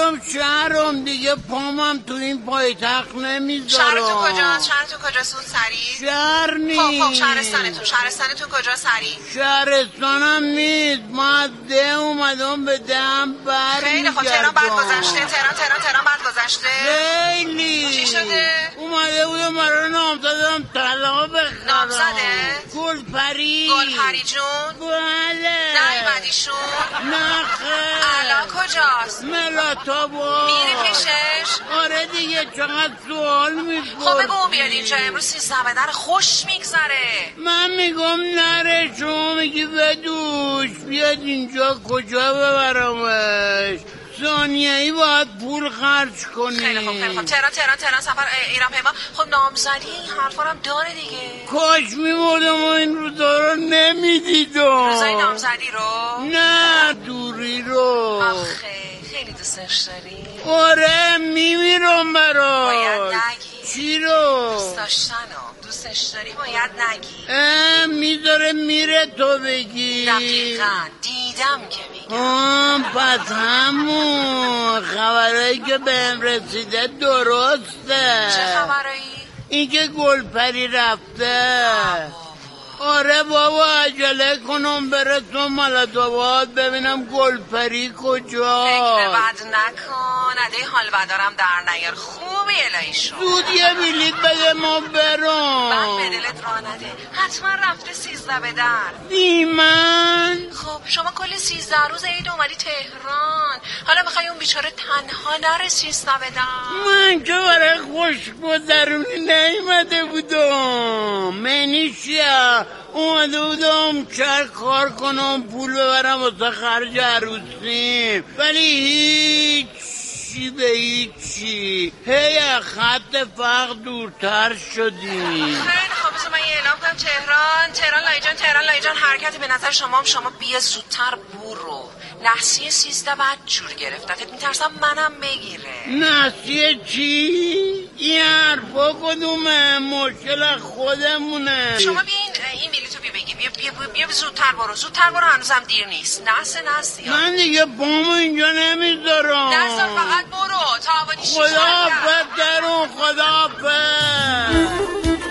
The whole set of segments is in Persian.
میرم شهرم دیگه، پامم تو این پایتخت نمیذارم. شهرتون کجاست؟ شهرتون کجاست؟ اون سریع شهر نیست. خب شهرستانتون کجا سریع؟ شهرستانم نیست، ما از ده اومدم به دهم بر خیلی خب تهران بعد گذشته؟ تهران بعد گذشته؟ خیلی. چی شده؟ اومده بودم برای نامزدم طلا بخرم. نامزده؟ گلپری جون؟ بله. نیومدیشون؟ نه خیر. الان کجاست؟ ملاتابا. میری پیشش؟ آره دیگه، چقدر سوال میکنی. خب بگو اون بیاد اینجا، امروز 13 بدر خوش میگذره. من میگم نره، شما میگی بدوش بیاد اینجا، کجا ببرمش؟ ثانیه‌ای باید پول خرج کنی. خیلی خوب تهران سفر ایران پیما. خب نامزدی این حرفا هم داره دیگه. کاش میمردم و این روزا رو نمیدیدم. روزای نامزدی رو؟ نه، دوری رو. آخه خیلی دوستش داری؟ آره میمیرم براش. باید نگی. چی رو؟ دوست داشتنو دوستش داری باید نگی. میذاره میره تو بگی. دقیقاً دیدم که میگم. پس همون خبرهایی که بهم رسیده درسته. چه خبرهایی؟ اینکه گلپری رفته. آره بابا، عجله کنم برسم ملاتاباد ببینم گلپری کجا. فکر بد نکن، عده حال بدارم در نیار. خوبی الهی شما زود یه بلیط بده ما برم. بعد به دلت راه نده، حتما رفته 13 به در. من خب شما کل 13 روز عید اومدی تهران، حالا میخوای اون بیچاره تنها نره 13 به در؟ من که برای خوش گذرونی نیومده بودم. منی چیه؟ اومده بودم کار کنم، پول ببرم واسه خرج عروسیم، ولی هیچی به هیچی. هی خط فقر دورتر شدیم. خیلی خب بذار من یه اعلام کنم. تهران لایجان حرکتی به نظر شما بیا زودتر برو. نحسیه 13 بعد جور گرفتت، میترسم منم بگیره. نحسیه چی؟ این حرفا کدومه؟ مشکل خودمونه. شما این بلیطو بگی، بیا زودتر برو، هنوزم دیر نیست. نحسیه من دیگه پامو اینجا نمیذارم. نذار، فقط برو تا آبادی 6 خداحافظ درون، خداحافظ.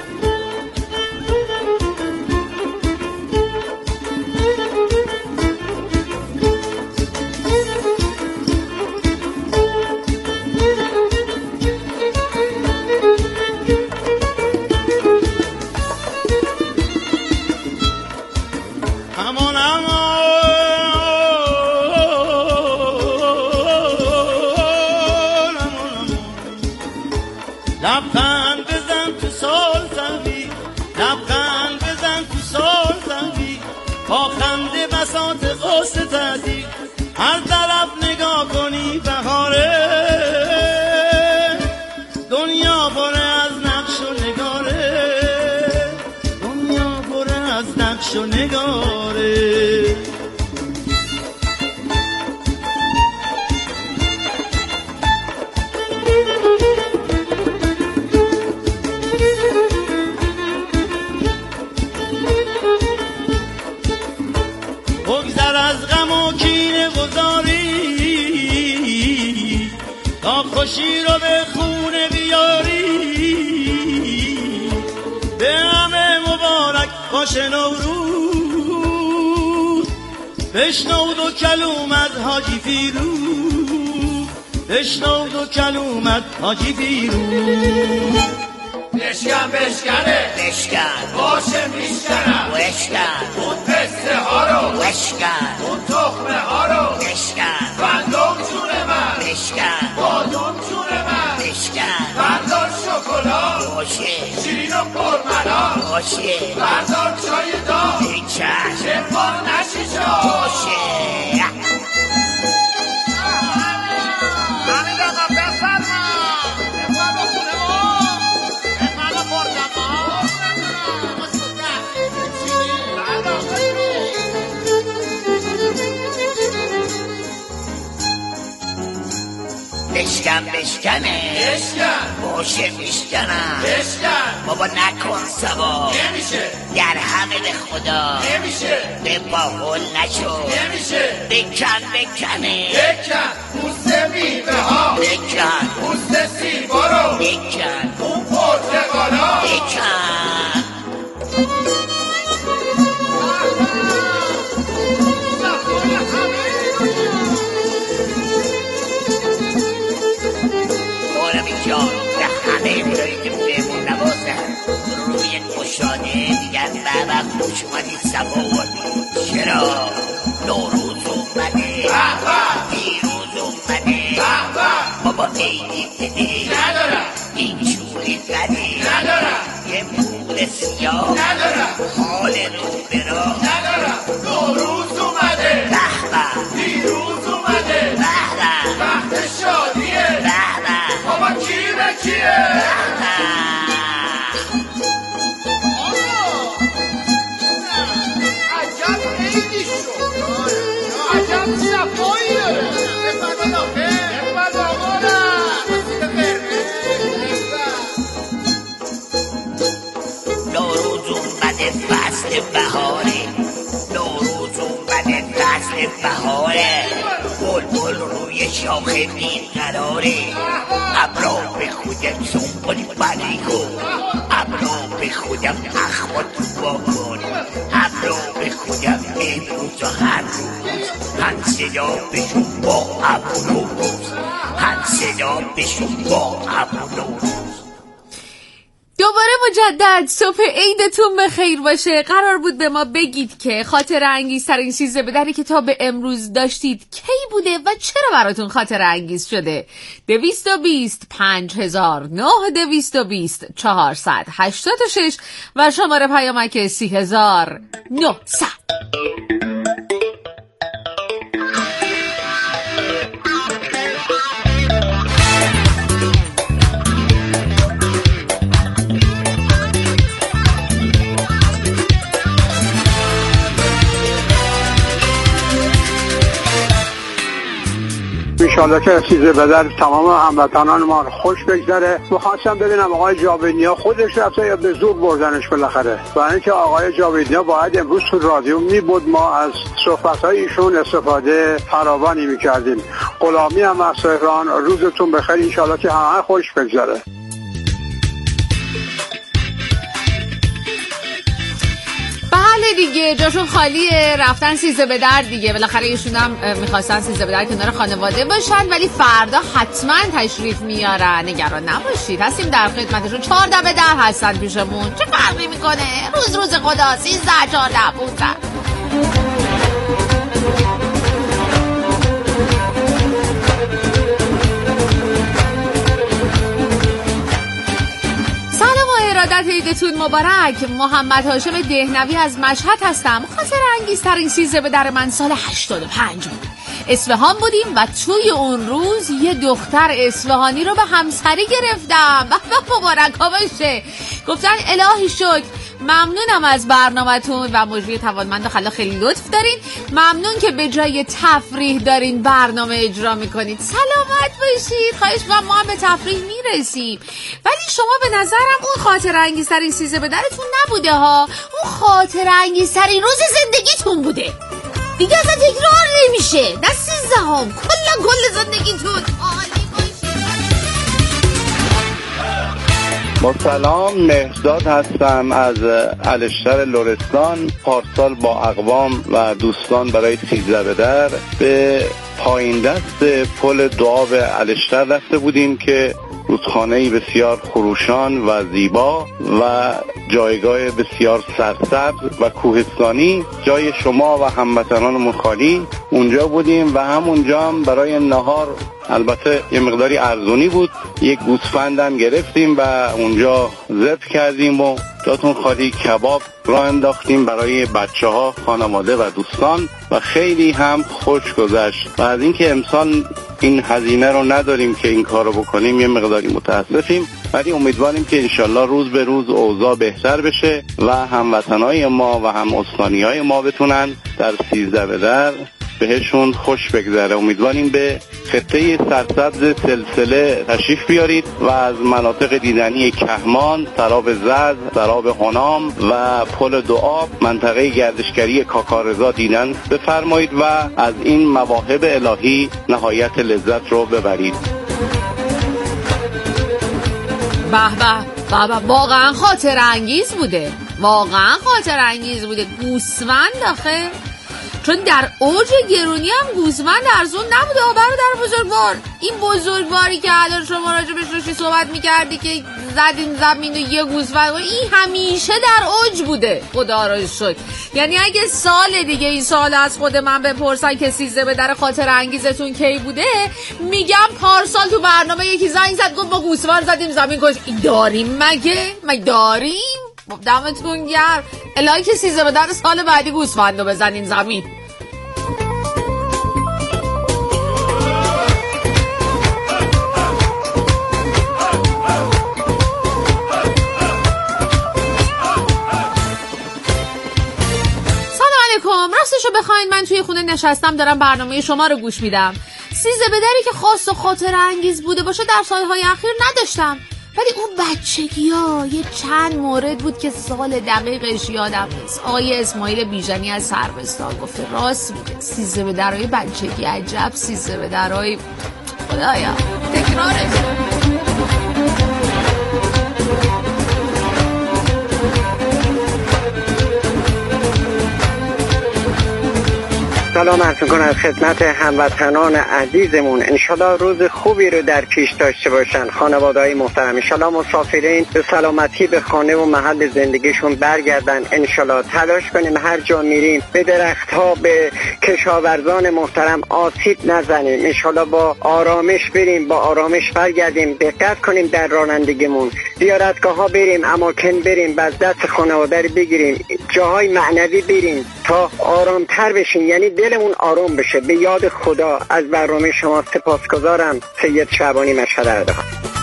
لبخند بزن تو سال زنی با خنده بساط قصه زدی، هر طرف نگاه کنی بهاره، دنیا بره از نقش و نگاره. بگذر از غم و کینه گذاری، تا خوشی رو به خونه بیاری، به همه مبارک باشه نوروز، بشنو دو کلومت حاجی فیروز، بشکن باشه میشکنم، اون پسته ها رو اون تخمه ها رو بندم جون من بادم جون من بردار شکلات شیرین و پرملال بردار چای داغ چرپار نشی جا همین آقا بفرما بشکنه باشه میشکنم بابا نکن سوا نمیشه در همه به خدا نمیشه به باقل نشو نمیشه بکن بکن موسه میوه ها بکن پوست سیبا رو بکن اون پرتقالا بکن بارم اینجا به همه برایی که مهمون نوازن روی گشاده دیگر بابا خوش اومدید سوار چرا نوروز اومده پیروز اومده بابا عیدی بده ندارم اینجوری بده ندارم یه پول سیاه ندارم حال رو برا ندارم نوروز اومده به به پیروز اومده به به وقت شادیه به به بابا کی به کیه عجب عیدی شد عجب صفاییه بفرمایید آخه بفرمایید آقا نوروز اومده فصل بهاره نوروز اومده فصل بهاره بلبل روی شاخه بیقراره ابرا به خودم سنبول بری کن ابرا به خودم اخوات با کن ابرا به خودم امروز و هر روز هم صدا بشون با ابر نوروز هم صدا بشون با ابر نوروز. دوباره مجدد صبح عیدتون بخیر باشه. قرار بود به ما بگید که خاطر انگیزترین چیز به دری که تا به امروز داشتید کی بوده و چرا براتون خاطر انگیز شده. 220 5009 220 486 و شماره پیامک 30900. انشالله که سیزده بدر تمام هموطنان ما خوش بگذره. می‌خواستم ببینم آقای جاویدنیا خودش رفته یا به زور بردنش بالاخره، و اینکه آقای جاویدنیا باید امروز تو رادیو میبود ما از صحبت‌های ایشون استفاده فراوانی می‌کردیم. غلامی هم از تهران. روزتون بخیر، انشالله که همه خوش بگذره. بله دیگه جاشون خالیه، رفتن سیزده به در دیگه. بالاخره ایشون هم میخواستن سیزده به در کنار خانواده باشن، ولی فردا حتما تشریف میارن، نگران نباشید، هستیم در خدمتشون. 14 به در هستن پیشمون، چه فرقی میکنه؟ روز خدا 13 14 15. ارادت عیدتون مبارک. محمد هاشم دهنوی از مشهد هستم. خاطر انگیزترین سیزده به در من سال 85 بود. اصفهان بودیم و توی اون روز یه دختر اصفهانی رو به همسری گرفتم. مبارک ها باشه. گفتن الهی شکر، ممنونم از برنامه‌تون و مجری توانمند و خلا، خیلی لطف دارین. ممنون که به جای تفریح دارین برنامه اجرا میکنید. سلامت باشید. خواهش می‌کنم، ما هم به تفریح میرسیم. ولی شما به نظرم اون خاطر انگیزترین سیزده به درتون نبوده ها، اون خاطر انگیزترین روز زندگیتون بوده. دیگه اصلا تکرار نمیشه. نه 13 هم، کل زندگیتون عالی باشید. با سلام، مهرداد هستم از الشتر لرستان. پارسال با اقوام و دوستان برای 13 به در به پایین دست پل دعا به الشتر رفته بودیم که رودخانه‌ای بسیار خروشان و زیبا و جایگاه بسیار سرسبز و کوهستانی. جای شما و هموطنانمون خالی. اونجا بودیم و همونجا هم برای نهار، البته یه مقداری ارزونی بود، یک گوسفندم گرفتیم و اونجا ذبح کردیم و جاتون خالی کباب راه انداختیم برای بچه‌ها، خانواده و دوستان و خیلی هم خوش گذشت. و از اینکه امسال این هزینه رو نداریم که این کارو بکنیم یه مقداری متاسفیم، ولی امیدواریم که انشالله روز به روز اوضاع بهتر بشه و هموطنای ما و هم استانیای ما بتونن در 13 به در بهشون خوش بگذره. امیدواریم به خطه سرسبز سلسله تشریف بیارید و از مناطق دیدنی کهمان، سراب زز، سراب هنام و پل دوآب، منطقه گردشگری کاکارضا دیدن بفرمایید و از این مواهب الهی نهایت لذت رو ببرید. به به به، واقعا خاطر انگیز بوده، واقعا خاطر انگیز بوده. گوسفند آخه، چون در اوج گرونی هم گوسفند ارزون نبوده. برادر بزرگوار، این بزرگواری که الان شما راجع بهش روشی صحبت میکردی که زدین زمین و یه گوسفند، این همیشه در اوج بوده، خدا را شکر. یعنی اگه سال دیگه این سال از خود من بپرسن که 13 به در خاطر انگیزتون کی بوده، میگم پارسال تو برنامه یکی زنگ زد گفت با گوسفند زدیم زمین کش. داریم مگه داریم؟ دمتون گرم. الهی که 13 به در سال بعدی گوسفندو بزنین زمین. راستشو بخواین من توی خونه نشستم دارم برنامه شما رو گوش میدم. 13 به دری که خاص و خاطر انگیز بوده باشه در سالهای اخیر نداشتم، ولی اون بچگی ها یه چند مورد بود که سال دقیقش یادم نیست. آقای اسماعیل بیژنی از سروستان گفته راست میگه، 13 به درهای بچگی عجب 13 به درهای خدایا تکرارش. سلام عرض می‌کنم خدمت هموطنان عزیزمون. انشالله روز خوبی رو در پیش داشته باشن خانواده‌های محترم. انشالله مسافرین به سلامتی به خانه و محل زندگیشون برگردن. انشالله تلاش کنیم هر جا میریم به درخت‌ها، به کشاورزان محترم آسیب نزنیم. انشالله با آرامش بریم، با آرامش برگردیم. دقت کنیم در رانندگیمون. زیارتگاه‌ها بریم، اماکن بریم، بعد دست خانواده رو بگیریم، جاهای معنوی بریم تا آرامتر بشیم، یعنی دلمون آروم بشه. به یاد خدا. از برنامه شما سپاسگزارم. سید شعبانی، مشهد اردهان.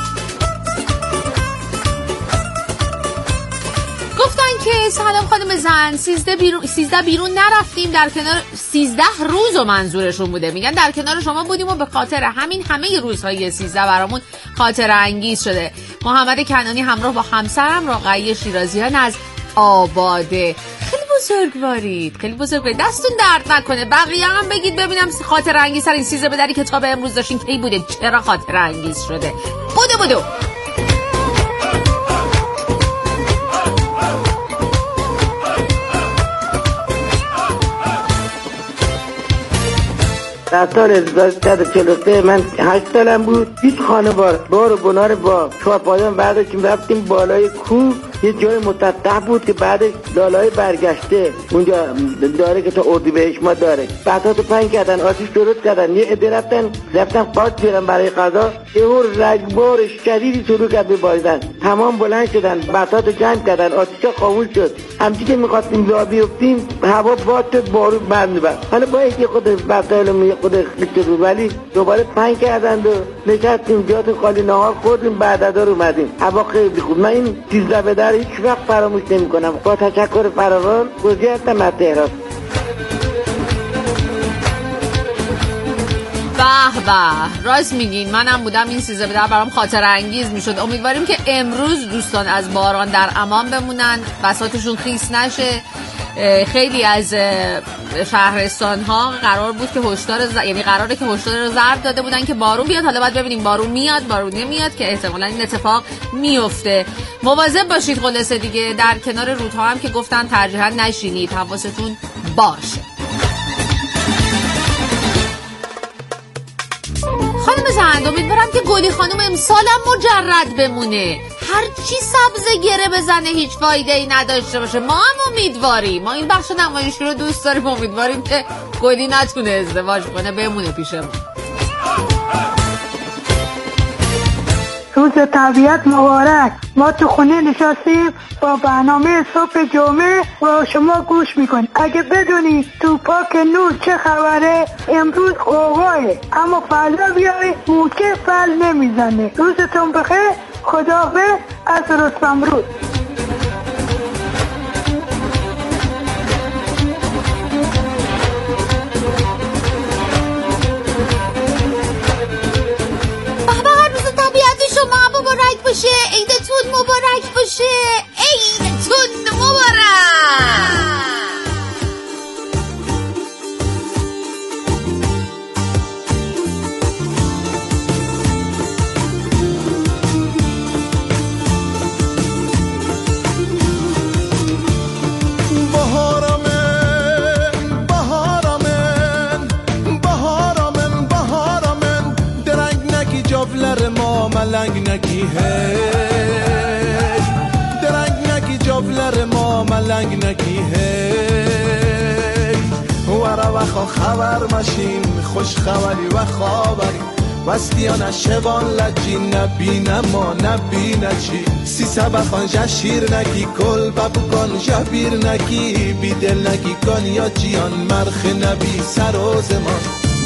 گفتن که سلام خانم زن، 13 بیرون نرفتیم، در کنار 13 روز و منظورشون بوده. میگن در کنار شما بودیم و به خاطر همین همه روزهای 13 برامون خاطر انگیز شده. محمد کنانی همراه با همسرم رقیه شیرازیان از آباده. خیلی بزرگوارید، دستون درد نکنه. بقیه هم بگید ببینم خاطر انگیز ترین 13 به دری کتاب امروز داشتین کی بوده، چرا خاطر انگیز شده. بدو در سال 1343 من 8 سالم بود. 20 خانوار بار و بنار با چهارپایان برداشتیم رفتیم بالای کوه. یه جای مسطح بود که بعدش لالای برگشته اونجا داره که تا اردیبهشت ما داره. بطاطو پنگ کردن، آتیش درست کردن، یه عده رفتن قارچ بیارن برای غذا. یه رگبار شدیدی شروع کرد به باریدن. تمام بلند شدن، بطاطو جمع کردن، آتیش خاموش شد. همچی که می‌خواستیم راه بیفتیم هوا باد شد، بارون بند بود. حالا با اینکه خود وسایل خود خیلی بود، ولی دوباره پنگ کردند و نشستیم جات خالی، نهار خوردیم، بعد از اومدیم. هوا خیلی خوب. من این 13 به در هیچ وقت فراموش نمی‌کنم. با تشکر فراوان گوجه هستم از تهران. به راست میگین، منم بودم این 13 به در برام خاطر انگیز میشد. امیدواریم که امروز دوستان از باران در امان بمونن، بساطشون خیس نشه. خیلی از شهرستان ها قرار بود که قراره که هشدار زرد داده بودن که بارون بیاد. حالا باید ببینیم بارون میاد بارون نمیاد که احتمالاً این اتفاق میفته. مواظب باشید. خلاصه دیگه در کنار رودها هم که گفتن ترجیحاً نشینید، حواستون باشه. خانم زند، امیدوارم که گلی خانم امسالم مجرد بمونه، هرچی سبز گره بزنه هیچ فایده ای نداشته باشه. ما هم امیدواریم، ما این بخش نمایشی رو دوست داریم، امیدواریم که گلی نتونه ازدواج کنه، بمونه پیشمون. روز طبیعت مبارک. ما تو خونه نشستیم با برنامه صبح جمعه با شما گوش میکنیم. اگه بدونی تو پاک نور چه خبره، امروز قوقاه، اما فردا بیای موچه فل نمیزنه. روزتون بخیر. خداحافظ از رستم رود. نکی هی درنگ نکی جابلر ما ملنگ نکی هی ورا وخا خبر مشین خوش خبری و خبری وستیان شبان لجی نبینه ما نبینه چی سی سبخان جشیر نکی کل ببکن جبیر نکی بی دل نکی کن یا جیان مرخ نبی سر و زمان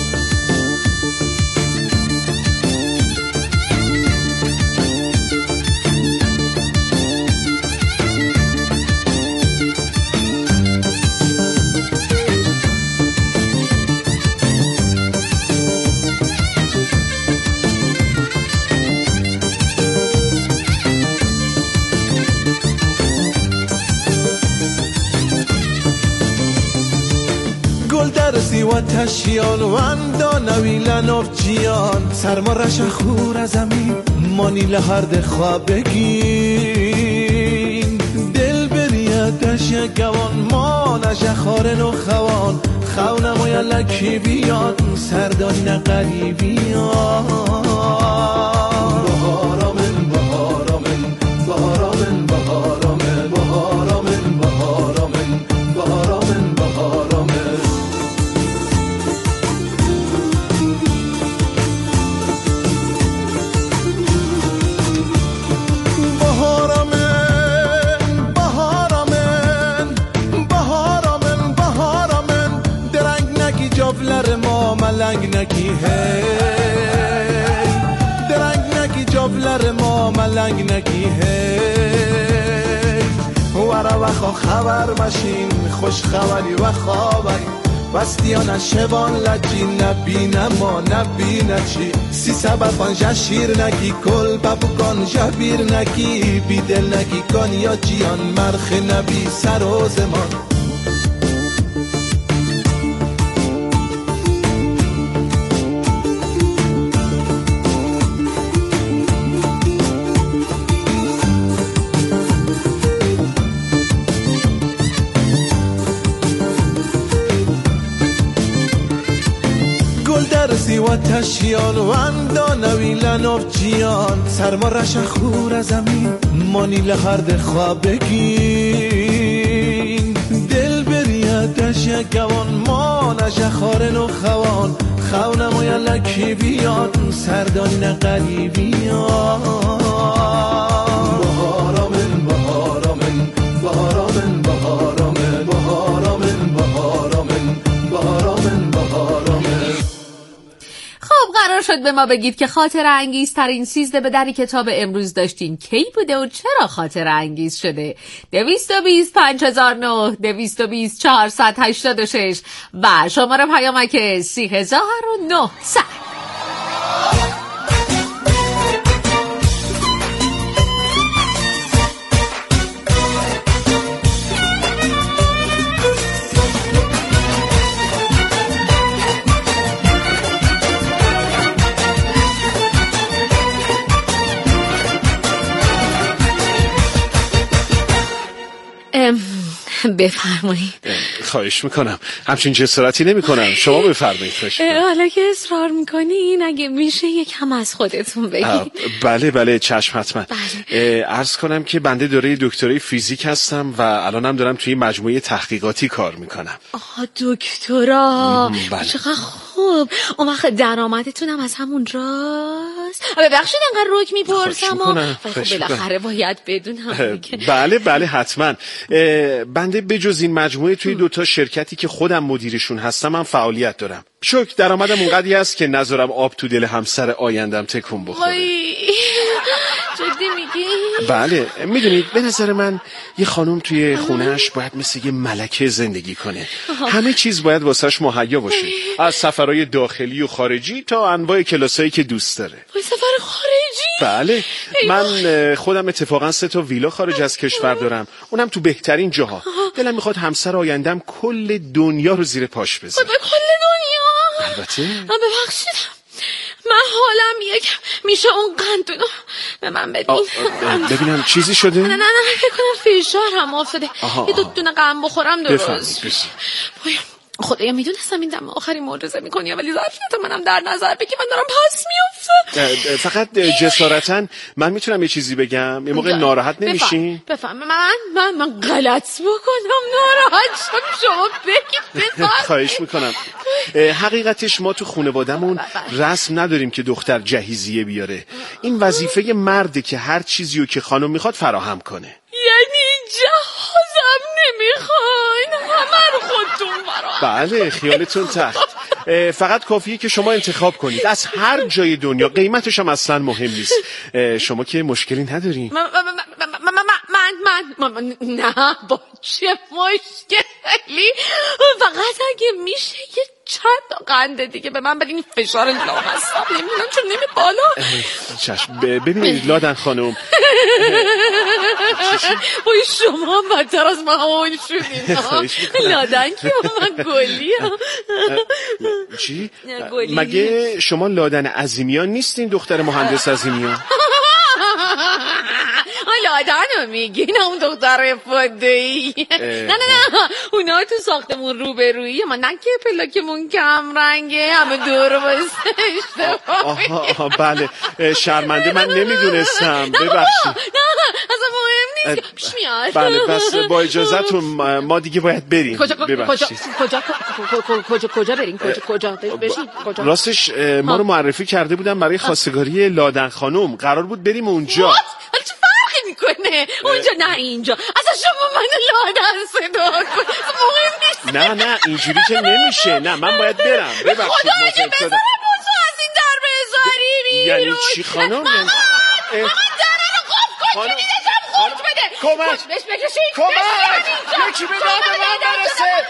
و تشیان و اندانویلن of جیان سرما رش خور از زمین مانیل هرد خواب بگین دل بریدش گوان ما نشه خارن و خوان خونم و یلکی بیاد سردانی نقریبیان بهارامن بهارامن بهارامن بهارامن بهارامن بهارامن بهارامن بهارامن ملنگ نکی هی درنگ نکی جابلر ما ملنگ نکی هی ورا وخا خبر مشین خوش خبری و خبری وستیان شبان لجی نبینه ما نبینه چی سی سبخان جشیر نکی کل ببکن جبیر نکی بی دل نکی کن یا جیان مرخ نبی سر و زمان و تشیان و اندانویلن of جیان سرما رش خور از زمین مانیل هرد خواب بگین دل بریدش گوان ما نشه خارن و خوان خونم و یلکی بیاد سردانی نقریبیان بهارامن بهارامن بهارامن بهارامن بهارامن بهارامن بهارامن بهارامن خب قرار شد به ما بگید که خاطره انگیز ترین 13 به در کتاب امروز داشتین کی بوده و چرا خاطره انگیز شده. 220 5009 220 486 و شماره پیامک 3900. بفرمایید. خواهش میکنم. همچین جسارتی نمیکنم. شما بفرمایید. حالا که اصرار میکنین اگه میشه یکم از خودتون بگید. بله چشم حتما. عرض کنم که بنده دوره دکترای فیزیک هستم و الانم دارم توی مجموعه تحقیقاتی کار میکنم. دکترا چقدر خوب. اون وقت درآمدتونم از همون راست. ببخشید انقدر رک میپرسم. خب بالاخره باید بدونم. بله حتما. بنده بجز این مجموعه توی دوتا شرکتی که خودم مدیرشون هستم هم فعالیت دارم. شکر درآمدم اونقدری هست که نذارم آب تو دل همسر آیندم تکون بخوره. جدی میگی؟ بله میدونید به نظر من یه خانم توی خونهش باید مثل یه ملکه زندگی کنه. همه چیز باید واسش مهیا باشه، از سفرهای داخلی و خارجی تا انواع کلاسایی که دوست داره. سفر خارجی؟ بله من خودم اتفاقا 3 تا ویلا خارج از کشور دارم، اونم تو بهترین جاها. دلم میخواد همسر آیندم کل دنیا رو زیر پاش بذاره. کل دنیا؟ البته. ببخشید من حالم یک میشه اون قندونو به من بدین. ببینم چیزی شده؟ نه فکر کنم فشار هم افتاده. یه دونه قند بخورم درست. خدایا میدونستم این دم آخری معجزه میکنی، ولی ظرفیت منم در نظر بگی من دارم پس میافتم. فقط جسارتا من میتونم یه چیزی بگم؟ یه موقع ناراحت نمیشین؟ بفهم من غلط بکنم ناراحت شم، شما بگید. خواهش میکنم. حقیقتش ما تو خانواده‌مون رسم نداریم که دختر جهیزیه بیاره. این وظیفه مرده که هر چیزیو که خانم میخواد فراهم کنه. یعنی جهازم نمیخواین؟ همه رو خودتون فراهم. بله خیالتون تخت. فقط کافیه که شما انتخاب کنید از هر جای دنیا، قیمتش هم اصلا مهم نیست. شما که مشکلی ندارین؟ من نه با چه مشکلی، فقط اگه میشه یه چند تا قنده دیگه به من بدین، فشار لا هستم نمیدونم چون نمی بالا. چشم. ببینید لادن خانم بای شما بدتر از من شدین. لادن که من گلی. چی؟ مگه شما لادن عظیمیان نیستین؟ دختر مهندس عظیمیان؟ لادن رو میگین اون دختر فدایی؟ نه اونا تو ساختمون روبرویی ما، نه که پلاکمون کم رنگه همه دور واسه اشتباه. بله شرمنده، من نمیدونستم، ببخشید. نه اصلا مهم نیست، پیش میاد. بله بس با اجازهتون ما دیگه باید بریم. ببخشید. کجا بریم؟ کجا؟ راستش ما رو معرفی کرده بودن برای خواستگاری لادن خانم، قرار بود بریم اونجا. چه فرقی میکنه؟ اونجا نه اینجا. اصلا شما منو لادن صدا کن، مهم نیست. نه اینجوری که نمیشه. نه من باید برم. ببخشید. خدا اگه بذارم موضوع از این در بذاری بیرون. یعنی چی خانم؟ من در رو قفل کن، چی دیدشم خورد بده. کمک بهش بکشید. کمک یکی به داد من برسه.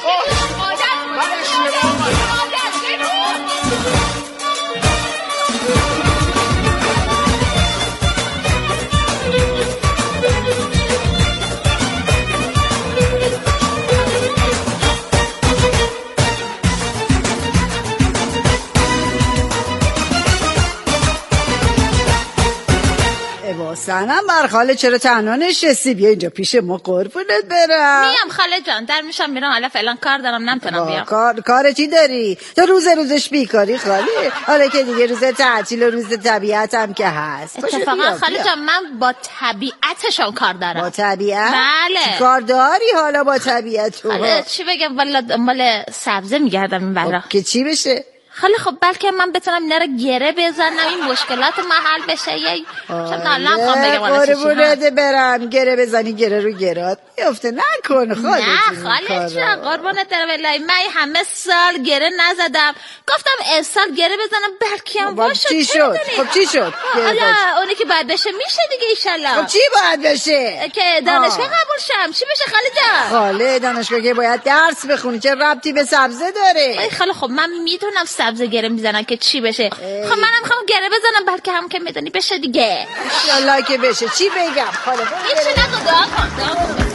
سنم بر خاله چرا تنها نشستی؟ بیا اینجا پیش ما قربونت برم. میام خاله جان، در میشم میرم، حالا فعلا کار دارم نمیتونم بیام. کار چی داری؟ تو روزش بیکاری خاله، حالا که دیگه روز تعطیل و روز طبیعت هم که هست. اتفاقا خاله جان من با طبیعتشان کار دارم. با طبیعت؟ بله. کار داری حالا با طبیعت تو؟ چی بگم والا دنبال سبزه میگردم این برا. که چی بشه؟ خاله خب بلکه من بتونم اینا رو گره بزنم، این مشکلات محل بشه. یه چند الان خوام بگم والا قربونت برم، گره بزنی گره رو گرات میفته، نکن خاله. نه خاله جان قربونت برم، والله من همه سال گره نزدم، گفتم امسال گره بزنم بلکه هم باشه. چی شد؟ خب چی شد؟ حالا اونی که باید بشه میشه دیگه ان شاء الله. خب چی باید بشه؟ که دانشگاه قبول شم. چی بشه خاله جان؟ خاله دانشگاه که باید درس بخونی، چه ربطی به سبزه داره؟ خاله خب من میدونم سبزه گره میزنن که چی بشه. خب منم میخوام گره بزنم بلکه هم که میدونی بشه دیگه. ان شاء الله که بشه. چی بگم خاله؟ هیچ نگو، دعا کن.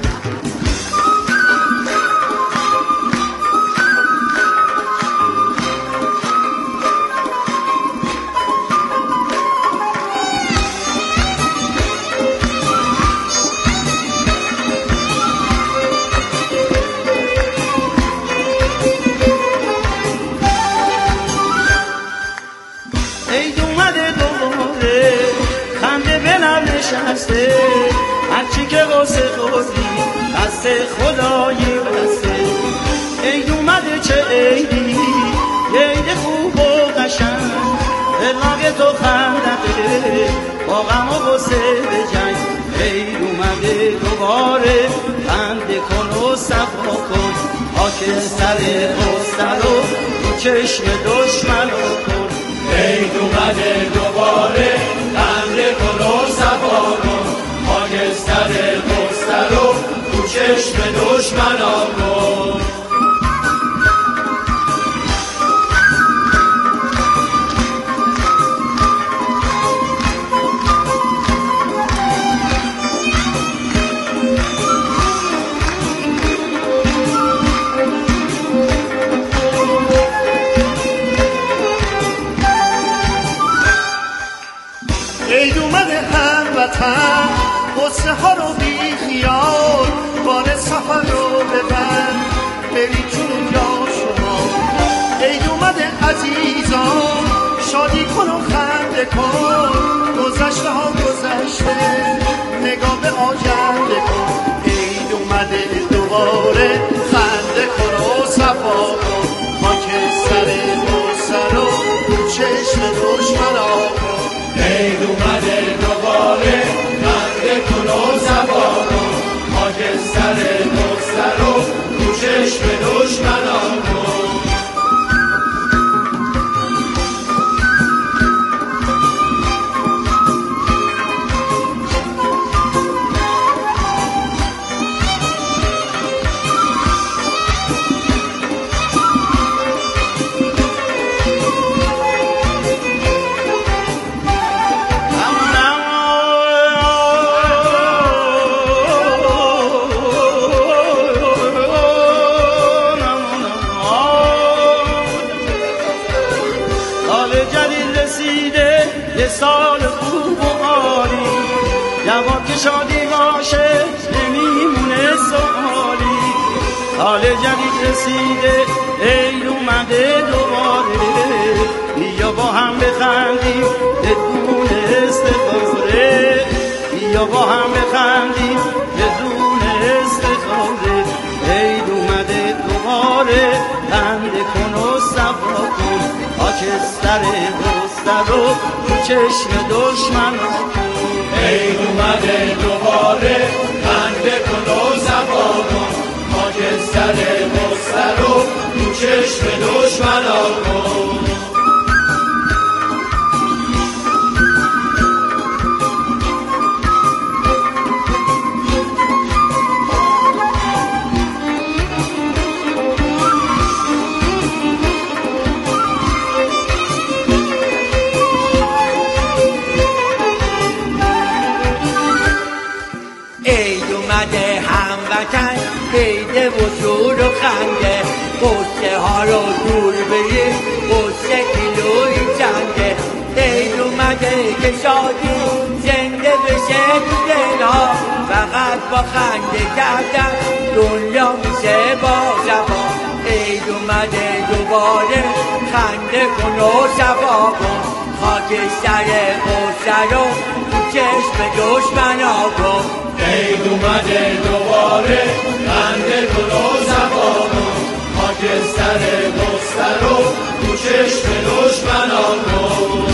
هرچی که قصه قصی دست خدایی بسته. عید اومده چه عیدی، یه عید خوب و قشنگ، دلناک تو خندقه با غم و غصه به جنگ. عید اومده دوباره خنده کن و صفا کن، خاک سر خسته رو چشم دشمن کن. عید اومده دوباره خنده کن و صفا کن، خاکستر خسته رو تو چشم دشمنا کن. عید اومده هموطن، غصه ها رو بی خیال، بار سفر رو ببر، بری جون عزیزان شادی کن و خنده کن گذشته ها گذشته نگاه به آینده کن عید اومده دوباره خنده کن و صفا کن خاک سر سر و چشم دشمنا کن عید اومده دوباره خنده کن و صفا کن خاک سر و چشم دشمنا کن سال خوب و عالی جواب که شادی باشه نمیمونه سوالی سال جدید رسیده عید اومده دوباره بیا با هم بخندیم بدون استفاده بیا با هم بخندیم بدون استفاده عید اومده دوباره خنده کن و صفا کن خاکستر بستر و چشم دشمن عید اومده دوباره خنده کن و صفا کن خاکستر بستر و چشم دشمن کن عید و شور و خنده قصه ها رو دور بریم قصه کیلوی جنگه عید اومده که شادی زنده بشه تو دلها فقط با خنده کردن دنیا میشه با صفا عید اومده دوباره خنده کن و صفا کن خاکستر غصه رو تو چشم دشمنا کن عید اومده دوباره خنده کن و صفا کن خاکستر غصه رو تو چشم دشمنا کن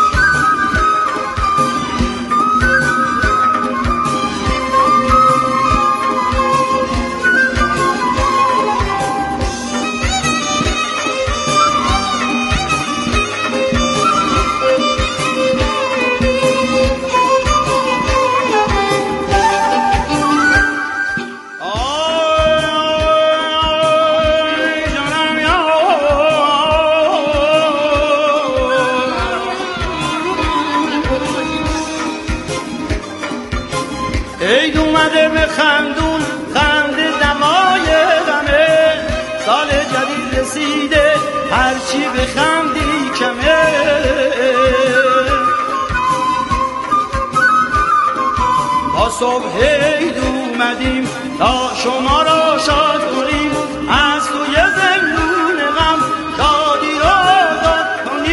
عید اومده به خندون خنده دمای غمه سال جدید رسیده هرچی بخندی کمه با صبح عید اومدیم تا شما را شاد کنیم از توی زندون غم شادی را آزاد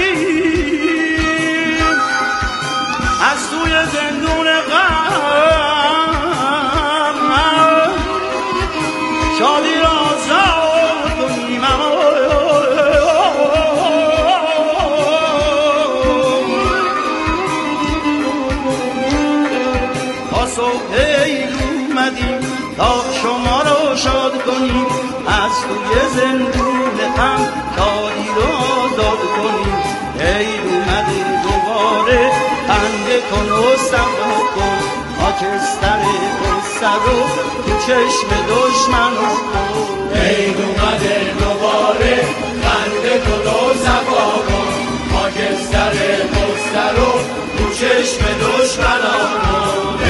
کنیم از توی زندون غم شادی را آزاد کنیم تا صبح عید اومدیم تا شما را شاد کنیم از توی زندون غم شادی را آزاد کنیم عید اومده دوباره خنده کن و صفا کن خاکستر غصه رو تو چشم دشمنا کن عید اومده دوباره خنده کن و صفا کن خاکستر غصه رو تو چشم دشمنا کن